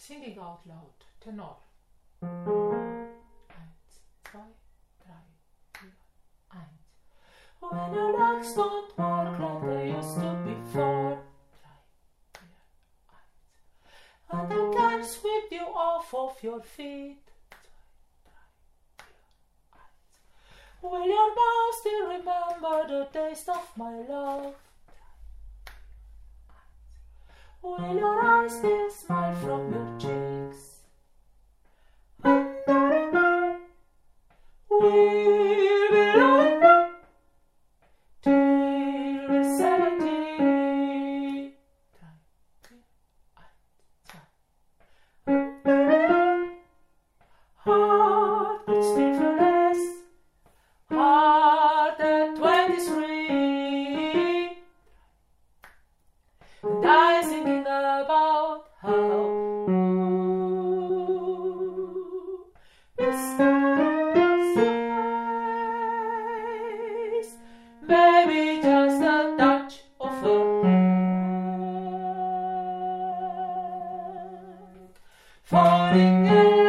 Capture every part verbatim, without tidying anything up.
Singing out loud. Tenor. Eins, zwei, drei, vier, eins. When your legs don't work like they used to before. Drei, vier, eins. And I can sweep you off of your feet. Zwei, drei, vier, eins. Will your mouth still remember the taste of my love? Will your eyes still smile from your cheeks? And we'll be alone till we're seventy. Heart but still feel less. Heart at twenty-three. And I thinking about how mistakes, maybe just a touch of a hand, falling in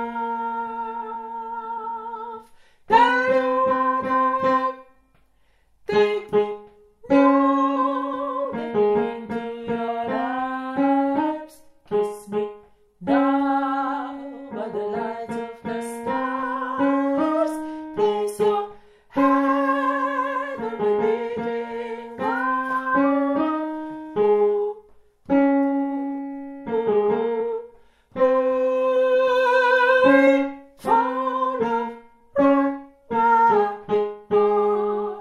love. Tell you what I am. Take me now, take me into your arms, kiss me now by the light of the stars. Place your hand on my beating heart. Ooh, ooh, ooh, ooh. For love, run, run, more.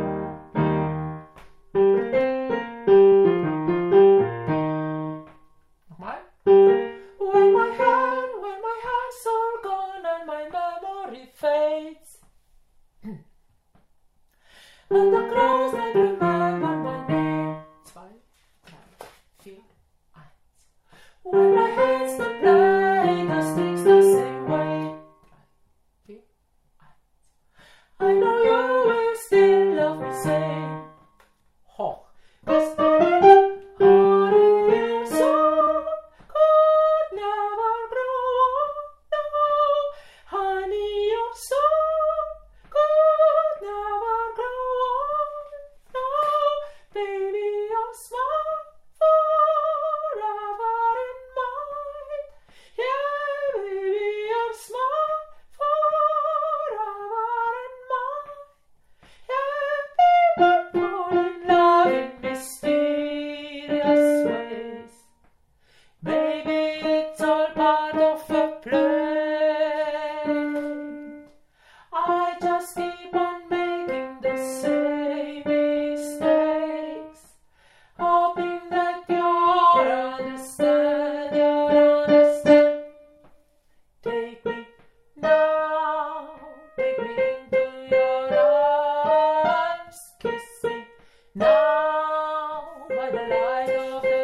Nochmal. When my hand, when my hands are gone and my memory fades, and the crows that remember my name. Zwei, drei, vier, eins. When my hands don't play the sticks the same way. Drei, vier, eins. I know you will still love me same. Hoch. Cause honey, so could never grow. No, honey, your soul could never grow. No, baby, your smile forever in mine. Yeah, baby, your smile forever in mine. Yeah, people fall in love in mysterious ways. Maybe it's all part of a play. I just keep on making the same mistakes, hoping that you'll understand, you'll understand. Take me now, take me into your arms, kiss me now by the light of the